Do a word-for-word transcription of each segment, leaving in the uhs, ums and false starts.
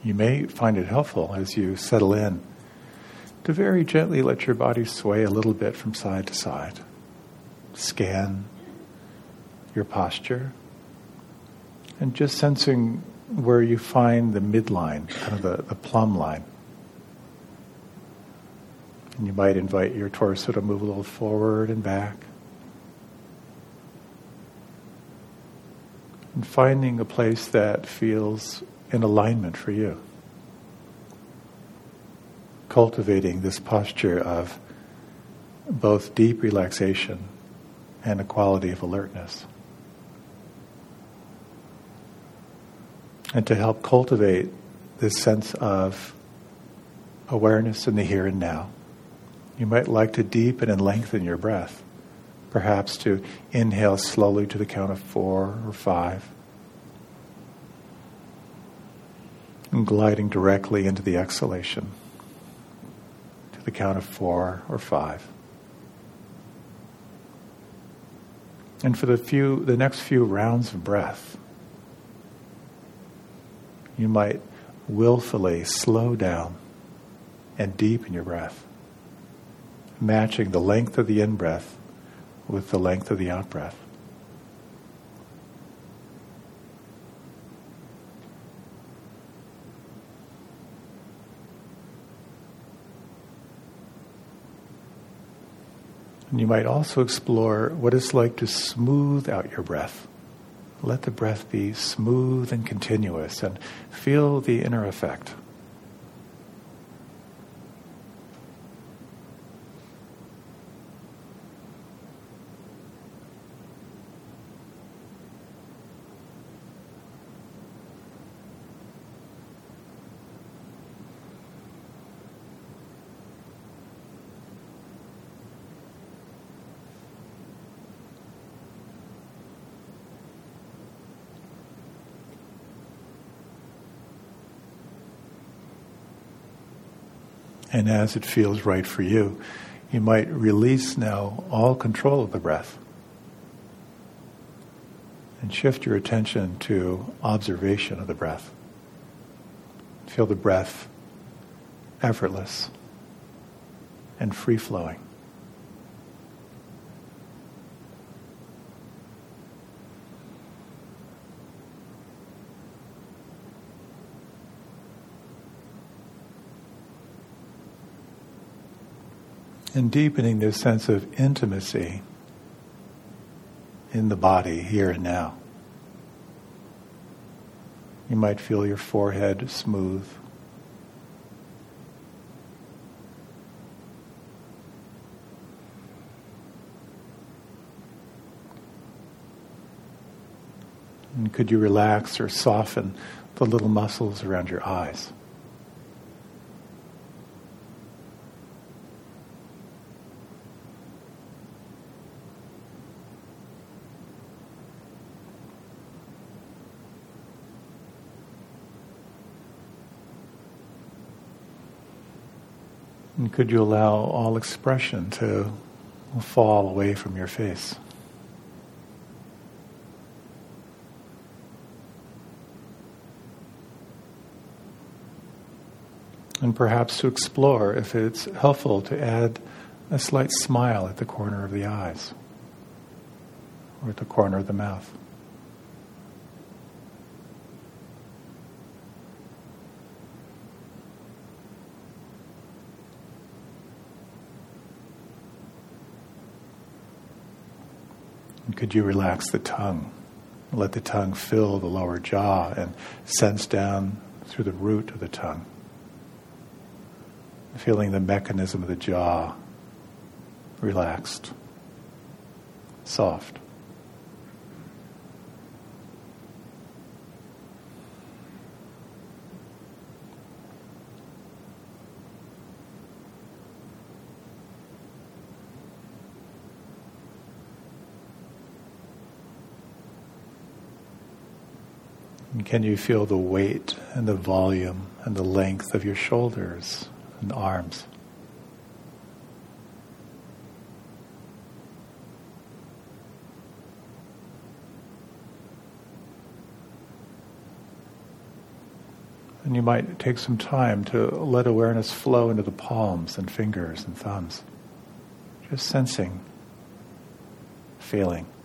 You may find it helpful as you settle in to very gently let your body sway a little bit from side to side. Scan your posture and just sensing where you find the midline, kind of the, the plumb line. And you might invite your torso to move a little forward and back. And finding a place that feels in alignment for you. Cultivating this posture of both deep relaxation and a quality of alertness. And to help cultivate this sense of awareness in the here and now, you might like to deepen and lengthen your breath. Perhaps to inhale slowly to the count of four or five. And gliding directly into the exhalation to the count of four or five. And for the few, the next few rounds of breath, you might willfully slow down and deepen your breath, matching the length of the in-breath with the length of the out-breath. And you might also explore what it's like to smooth out your breath. Let the breath be smooth and continuous and feel the inner effect. And as it feels right for you, you might release now all control of the breath and shift your attention to observation of the breath. Feel the breath effortless and free-flowing. And deepening this sense of intimacy in the body here and now. You might feel your forehead smooth. And could you relax or soften the little muscles around your eyes? And could you allow all expression to fall away from your face? And perhaps to explore if it's helpful to add a slight smile at the corner of the eyes or at the corner of the mouth. And could you relax the tongue? Let the tongue fill the lower jaw and sense down through the root of the tongue. Feeling the mechanism of the jaw relaxed, soft. And can you feel the weight and the volume and the length of your shoulders and arms? And you might take some time to let awareness flow into the palms and fingers and thumbs. Just sensing, feeling.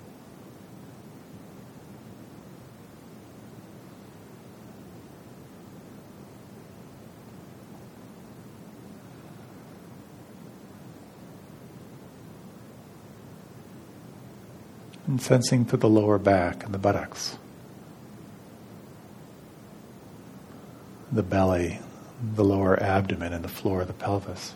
And sensing through the lower back and the buttocks, the belly, the lower abdomen, and the floor of the pelvis.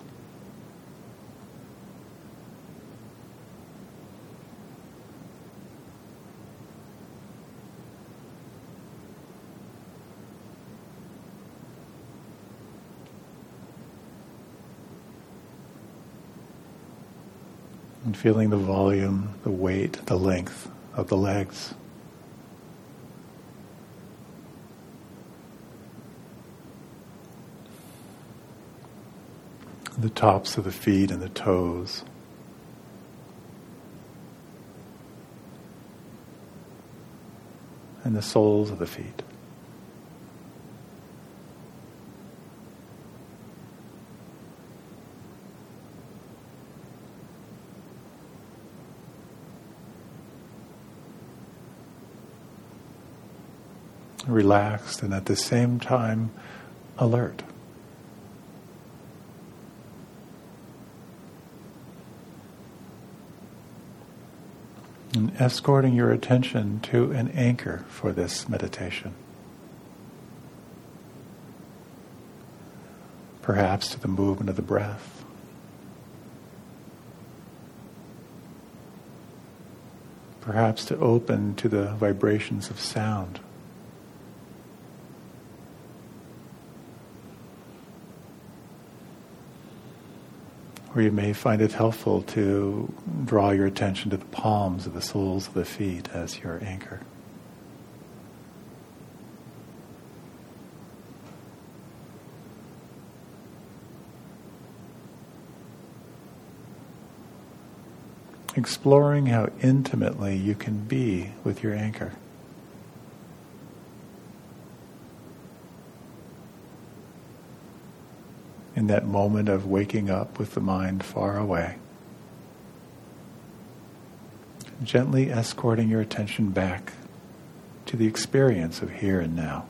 And feeling the volume, the weight, the length of the legs. The tops of the feet and the toes. And the soles of the feet. Relaxed and at the same time alert. And escorting your attention to an anchor for this meditation. Perhaps to the movement of the breath. Perhaps to open to the vibrations of sound. Or you may find it helpful to draw your attention to the palms of the soles of the feet as your anchor. Exploring how intimately you can be with your anchor. In that moment of waking up with the mind far away, gently escorting your attention back to the experience of here and now.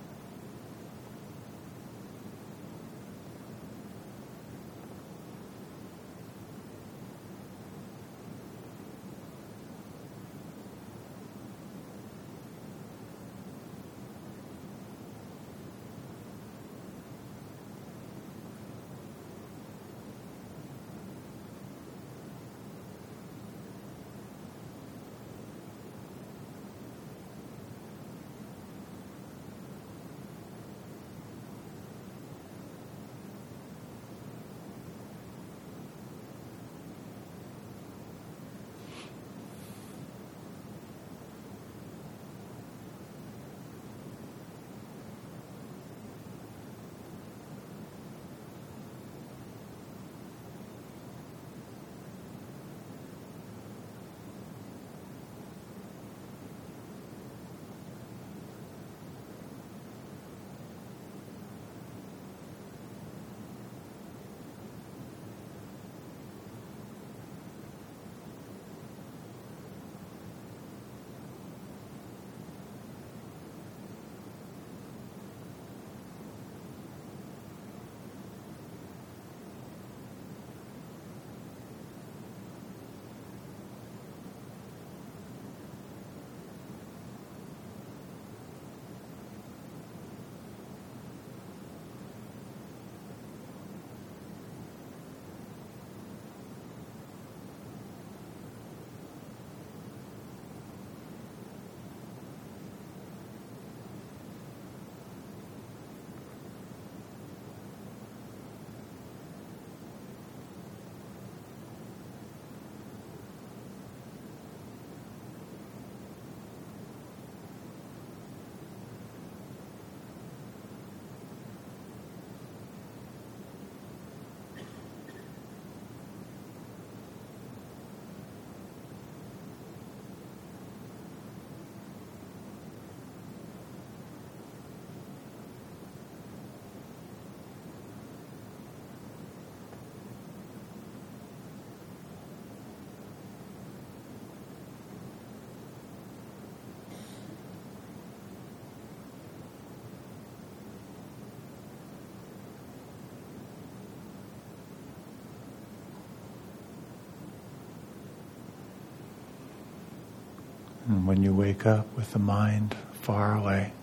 And when you wake up with the mind far away,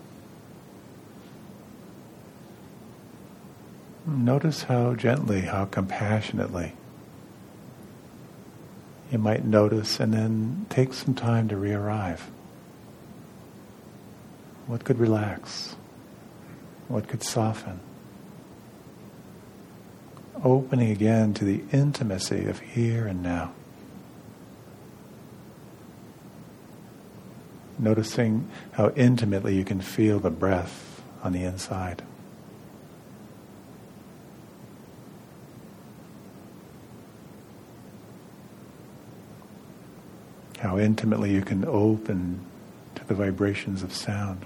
notice how gently, how compassionately you might notice, and then take some time to re-arrive. What could relax? What could soften? Opening again to the intimacy of here and now. Noticing how intimately you can feel the breath on the inside. How intimately you can open to the vibrations of sound.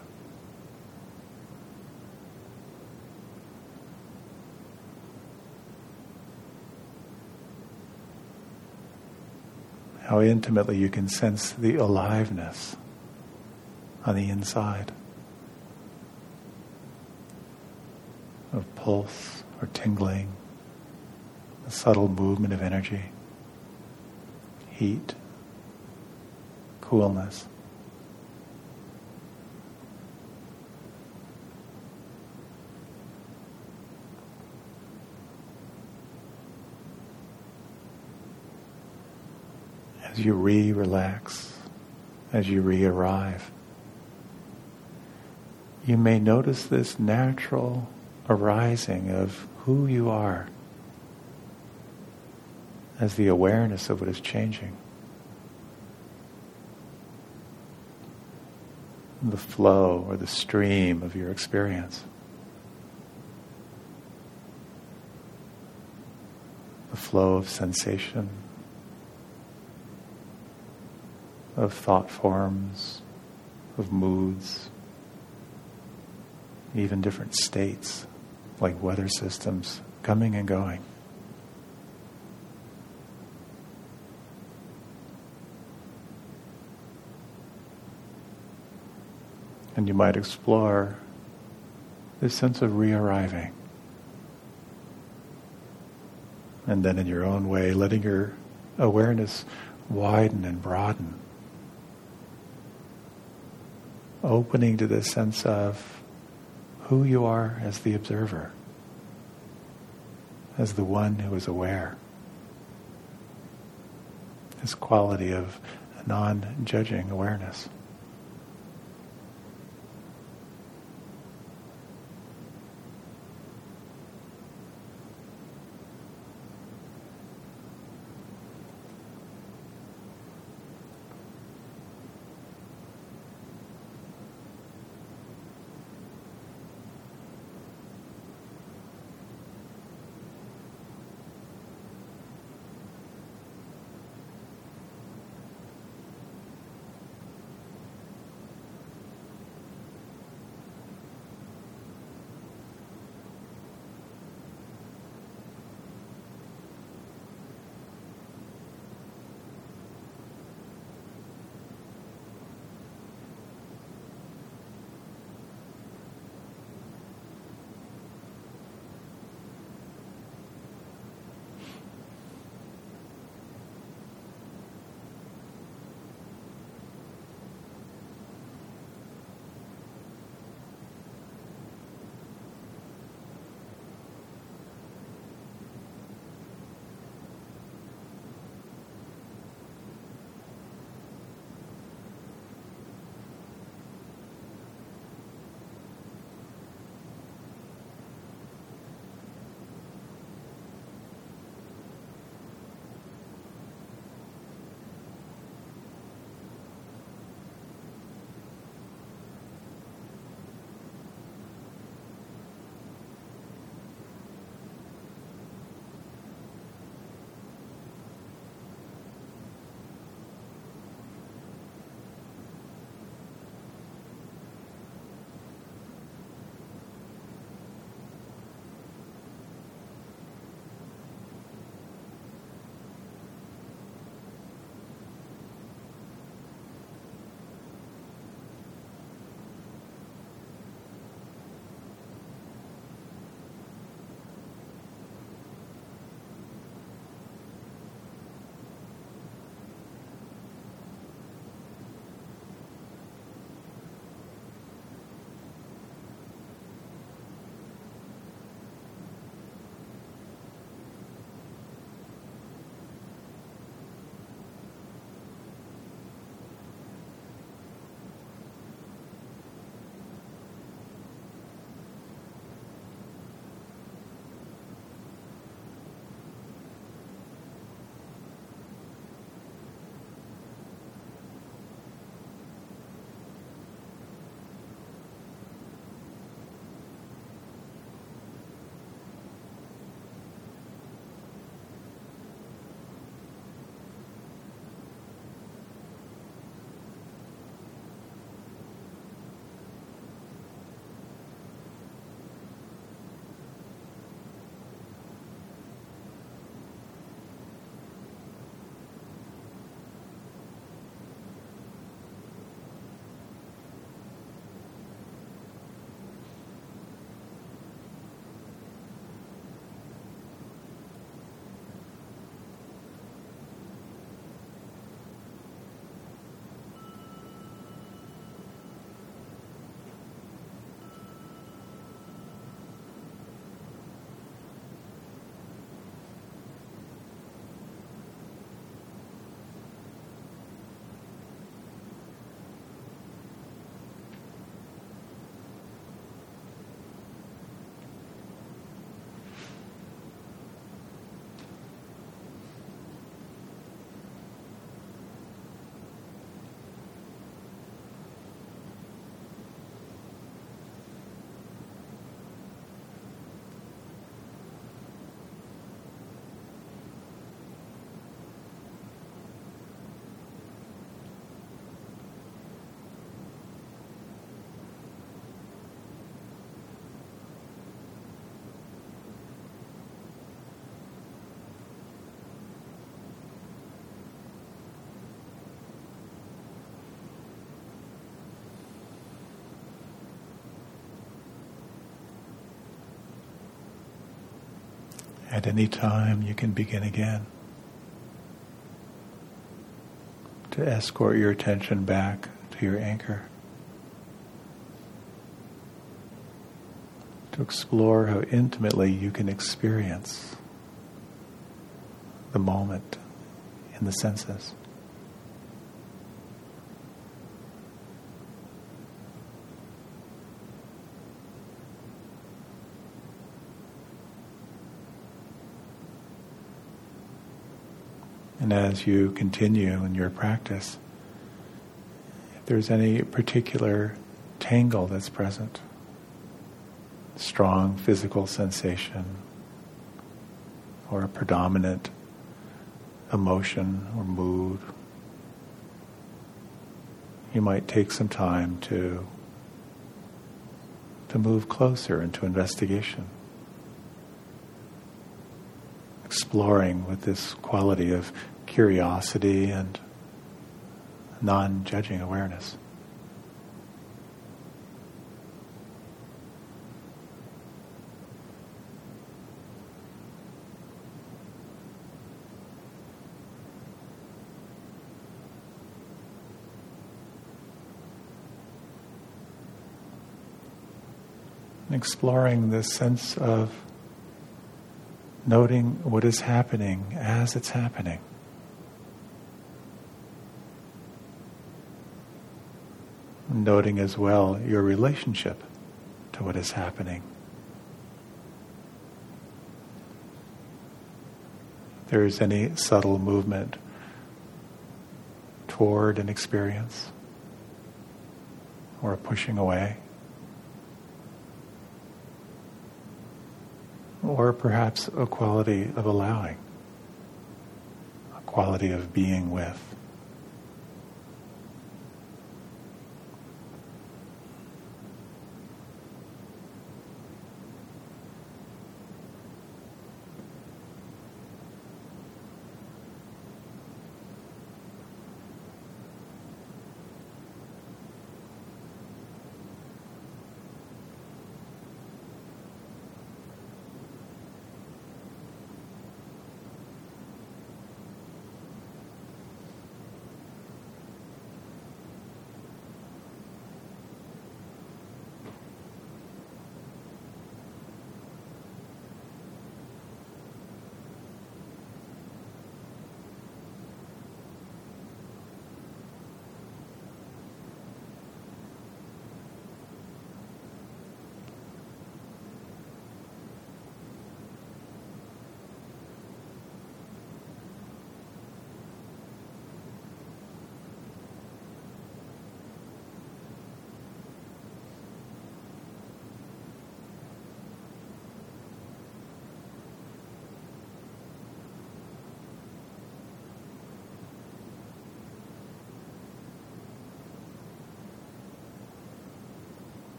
How intimately you can sense the aliveness on the inside of pulse or tingling, a subtle movement of energy, heat, coolness. As you re-relax, as you re-arrive, you may notice this natural arising of who you are as the awareness of what is changing. The flow or the stream of your experience. The flow of sensation, of thought forms, of moods, even different states like weather systems coming and going. And you might explore this sense of re-arriving. And then in your own way, letting your awareness widen and broaden. Opening to this sense of who you are as the observer, as the one who is aware. This quality of non-judging awareness. At any time, you can begin again to escort your attention back to your anchor, to explore how intimately you can experience the moment in the senses. And as you continue in your practice, if there's any particular tangle that's present, strong physical sensation, or a predominant emotion or mood, you might take some time to, to move closer into investigation, exploring with this quality of curiosity and non-judging awareness. Exploring this sense of noting what is happening as it's happening. Noting as well your relationship to what is happening. If there is any subtle movement toward an experience or a pushing away, or perhaps a quality of allowing, a quality of being with.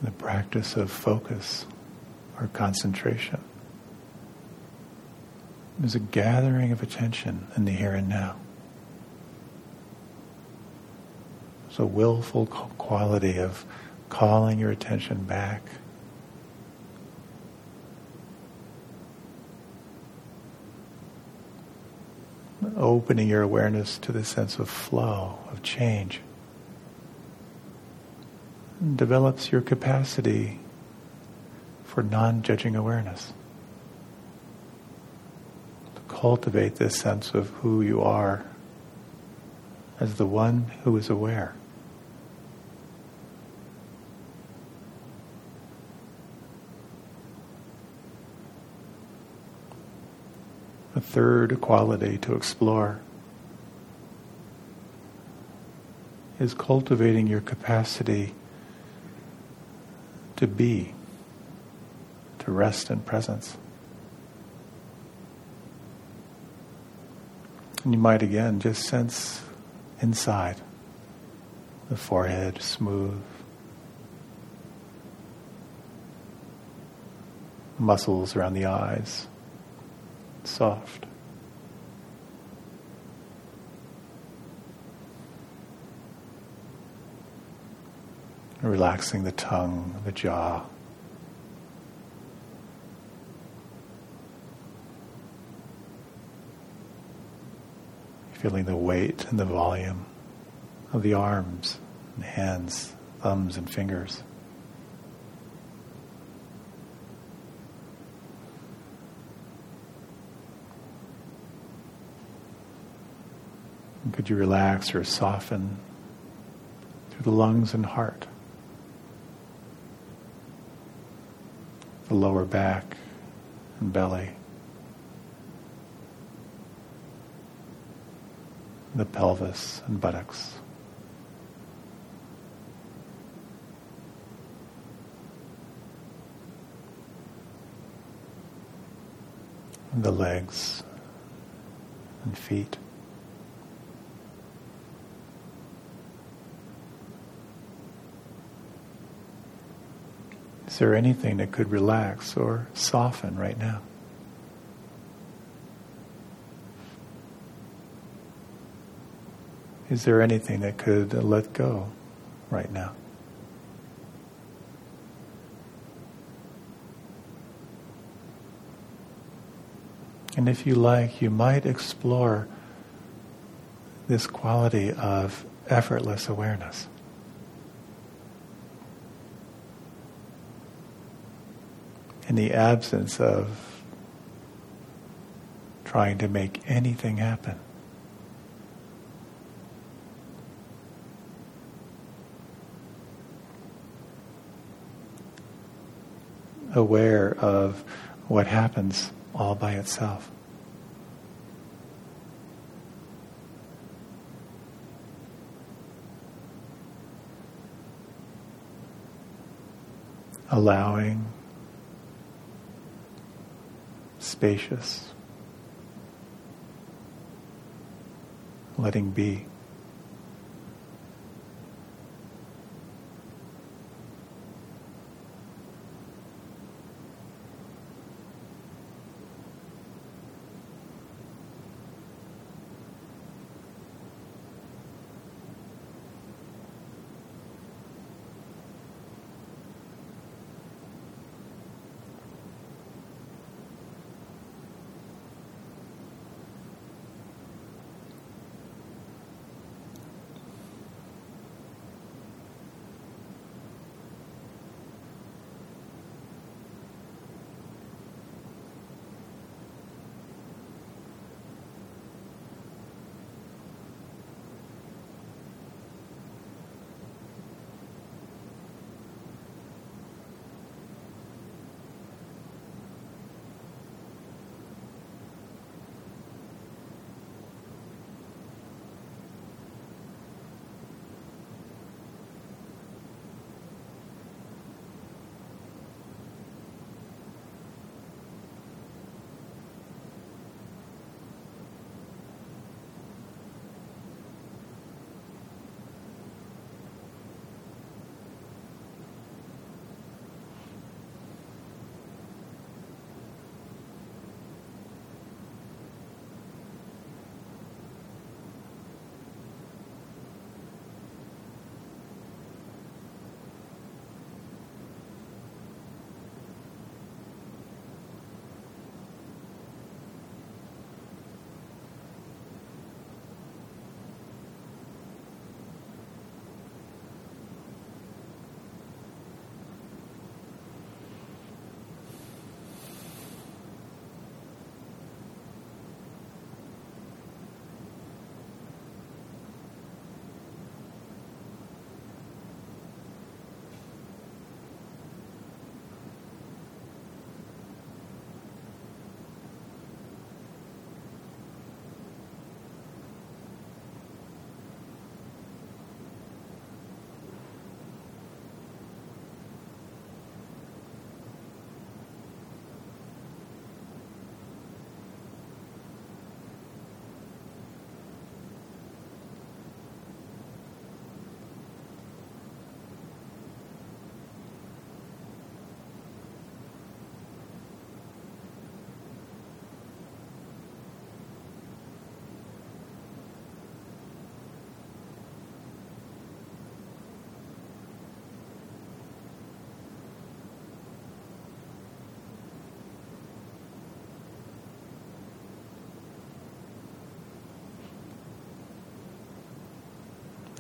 the practice of focus or concentration is a gathering of attention in the here and now. It's a willful quality of calling your attention back. Opening your awareness to the sense of flow, of change. And develops your capacity for non-judging awareness. To cultivate this sense of who you are as the one who is aware. A third quality to explore is cultivating your capacity to be, to rest in presence. And you might again just sense inside, the forehead smooth, muscles around the eyes soft. Relaxing the tongue, the jaw. Feeling the weight and the volume of the arms and hands, thumbs and fingers. And could you relax or soften through the lungs and heart, the lower back and belly, the pelvis and buttocks. And the legs and feet. Is there anything that could relax or soften right now? Is there anything that could let go right now? And if you like, you might explore this quality of effortless awareness. In the absence of trying to make anything happen. Aware of what happens all by itself. Allowing, spacious, letting be.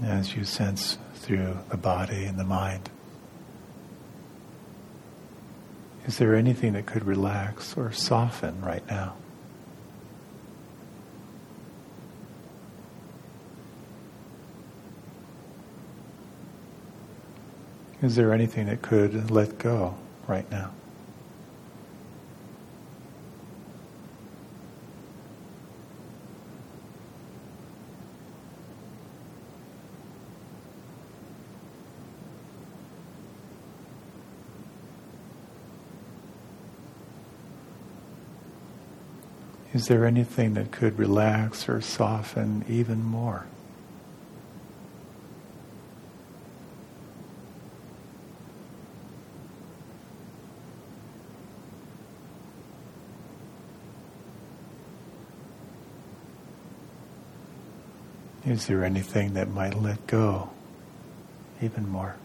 as you sense through the body and the mind. Is there anything that could relax or soften right now? Is there anything that could let go right now? Is there anything that could relax or soften even more? Is there anything that might let go even more?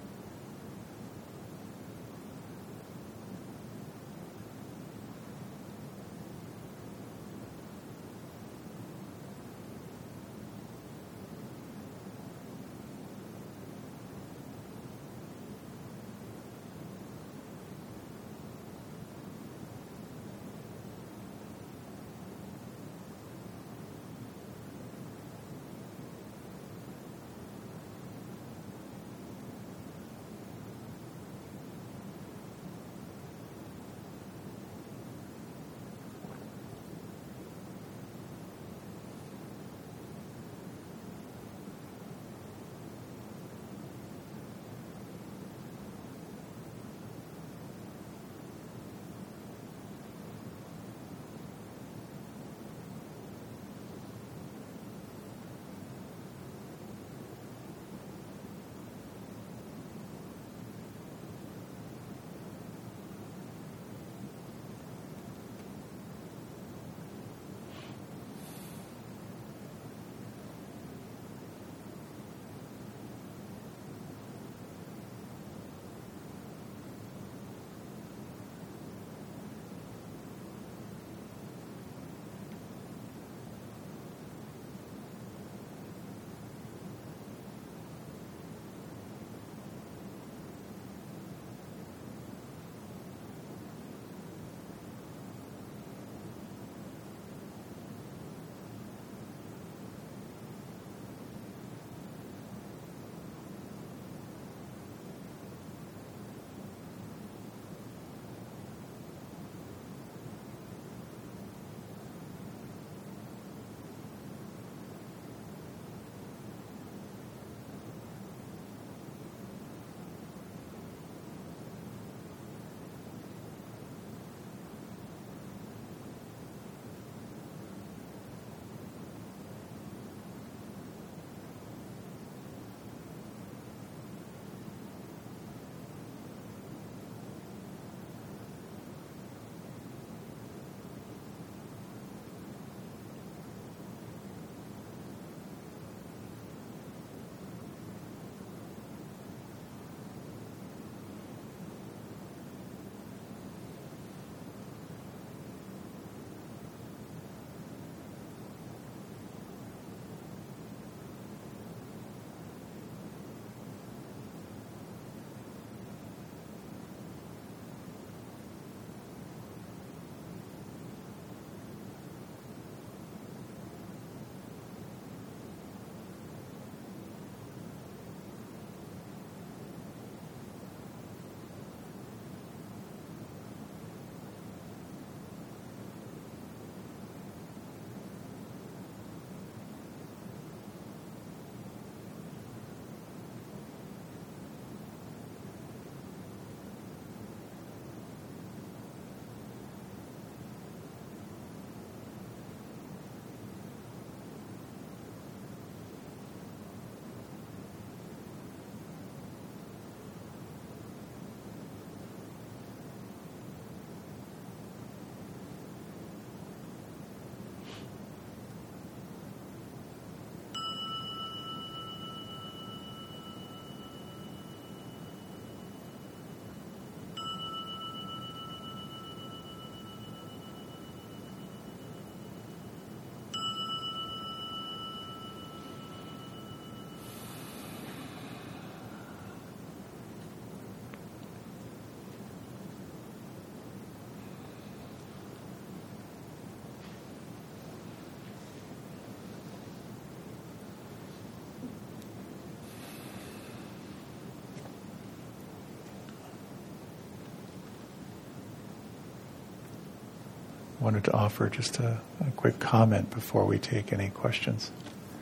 wanted to offer just a, a quick comment before we take any questions.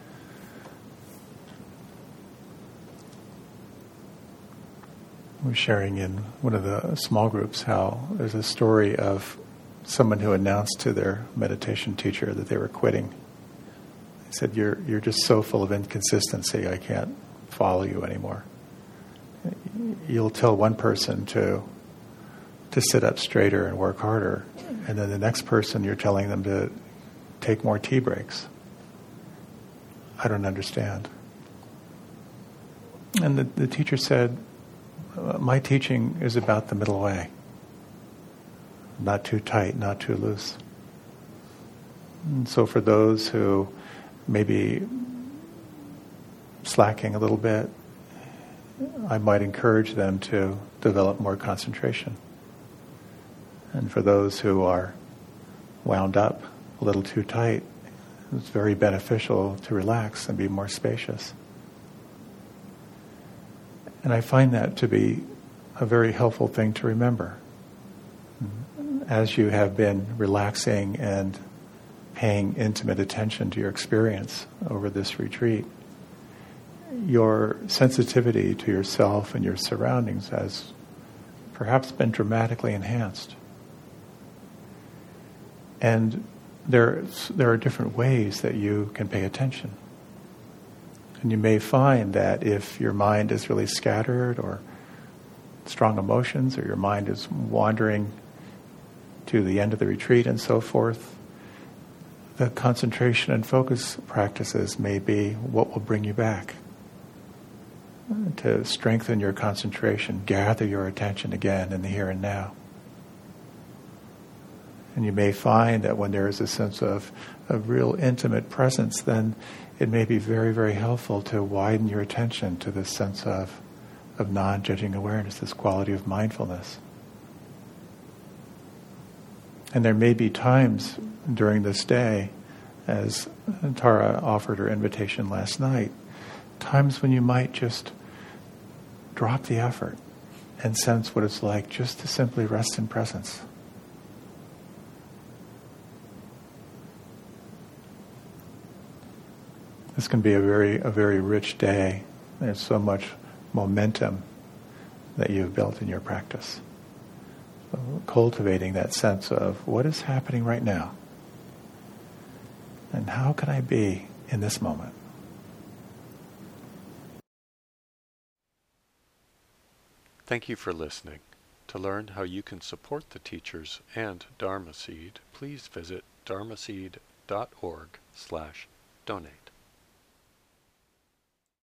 I was sharing in one of the small groups how there's a story of someone who announced to their meditation teacher that they were quitting. He said, you're you're just so full of inconsistency, I can't follow you anymore. You'll tell one person to to sit up straighter and work harder, and then the next person you're telling them to take more tea breaks. I don't understand. And the, the teacher said, my teaching is about the middle way. Not too tight, not too loose. And so for those who may be slacking a little bit, I might encourage them to develop more concentration. And for those who are wound up a little too tight, it's very beneficial to relax and be more spacious. And I find that to be a very helpful thing to remember. As you have been relaxing and paying intimate attention to your experience over this retreat, your sensitivity to yourself and your surroundings has perhaps been dramatically enhanced. And there, there are different ways that you can pay attention. And you may find that if your mind is really scattered or strong emotions, or your mind is wandering to the end of the retreat and so forth, the concentration and focus practices may be what will bring you back. To strengthen your concentration, gather your attention again in the here and now. And you may find that when there is a sense of, of real intimate presence, then it may be very, very helpful to widen your attention to this sense of, of non-judging awareness, this quality of mindfulness. And there may be times during this day, as Tara offered her invitation last night, times when you might just drop the effort and sense what it's like just to simply rest in presence. This can be a very, a very rich day. There's so much momentum that you've built in your practice. So cultivating that sense of what is happening right now, and how can I be in this moment? Thank you for listening. To learn how you can support the teachers and Dharma Seed, please visit dharmaseed dot org slash donate.